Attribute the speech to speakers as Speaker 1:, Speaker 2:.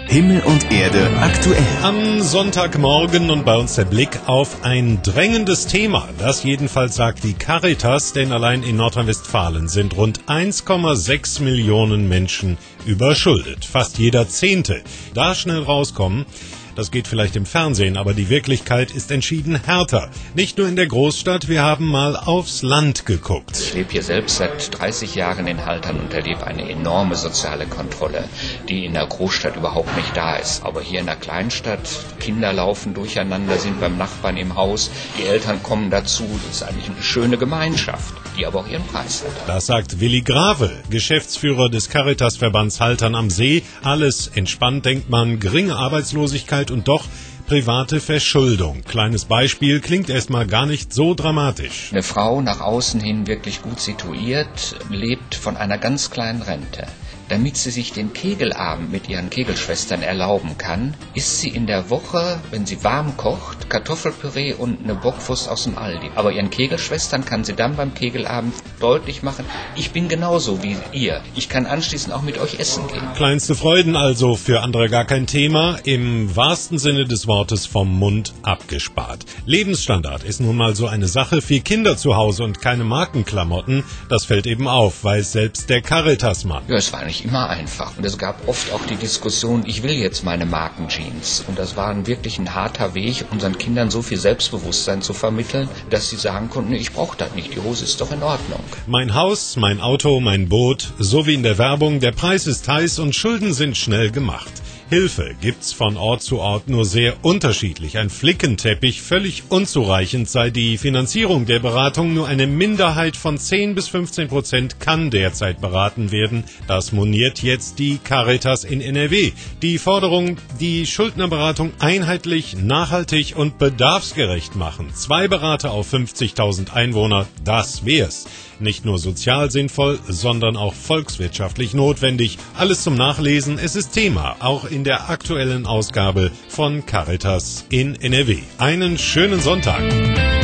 Speaker 1: Himmel und Erde aktuell.
Speaker 2: Am Sonntagmorgen und bei uns der Blick auf ein drängendes Thema. Das jedenfalls sagt die Caritas, denn allein in Nordrhein-Westfalen sind rund 1,6 Millionen Menschen überschuldet. Fast jeder Zehnte. Da schnell rauskommen, das geht vielleicht im Fernsehen, aber die Wirklichkeit ist entschieden härter. Nicht nur in der Großstadt, wir haben mal aufs Land geguckt.
Speaker 3: Ich lebe hier selbst seit 30 Jahren in Haltern und erlebe eine enorme soziale Kontrolle, die in der Großstadt überhaupt nicht da ist. Aber hier in der Kleinstadt, Kinder laufen durcheinander, sind beim Nachbarn im Haus, die Eltern kommen dazu. Das ist eigentlich eine schöne Gemeinschaft, die aber auch ihren Preis hat.
Speaker 2: Das sagt Willi Grave, Geschäftsführer des Caritas-Verbands Haltern am See. Alles entspannt, denkt man, geringe Arbeitslosigkeit und doch private Verschuldung. Kleines Beispiel, klingt erstmal gar nicht so dramatisch.
Speaker 3: Eine Frau nach außen hin wirklich gut situiert, lebt von einer ganz kleinen Rente. Damit sie sich den Kegelabend mit ihren Kegelschwestern erlauben kann, isst sie in der Woche, wenn sie warm kocht, Kartoffelpüree und eine Bockwurst aus dem Aldi. Aber ihren Kegelschwestern kann sie dann beim Kegelabend deutlich machen, ich bin genauso wie ihr. Ich kann anschließend auch mit euch essen gehen.
Speaker 2: Kleinste Freuden also, für andere gar kein Thema, im wahrsten Sinne des Wortes vom Mund abgespart. Lebensstandard ist nun mal so eine Sache, 4 Kinder zu Hause und keine Markenklamotten, das fällt eben auf, weiß selbst der Caritas-Mann.
Speaker 3: Ja, es war nicht immer einfach. Und es gab oft auch die Diskussion, ich will jetzt meine Markenjeans. Und das war wirklich ein harter Weg, unseren Kindern so viel Selbstbewusstsein zu vermitteln, dass sie sagen konnten, ich brauche das nicht, die Hose ist doch in Ordnung.
Speaker 2: Mein Haus, mein Auto, mein Boot, so wie in der Werbung, der Preis ist heiß und Schulden sind schnell gemacht. Hilfe gibt's von Ort zu Ort nur sehr unterschiedlich. Ein Flickenteppich, völlig unzureichend sei die Finanzierung der Beratung. Nur eine Minderheit von 10-15% kann derzeit beraten werden. Das moniert jetzt die Caritas in NRW. Die Forderung, die Schuldnerberatung einheitlich, nachhaltig und bedarfsgerecht machen. 2 Berater auf 50.000 Einwohner, das wär's. Nicht nur sozial sinnvoll, sondern auch volkswirtschaftlich notwendig. Alles zum Nachlesen, es ist Thema, auch in der aktuellen Ausgabe von Caritas in NRW. Einen schönen Sonntag.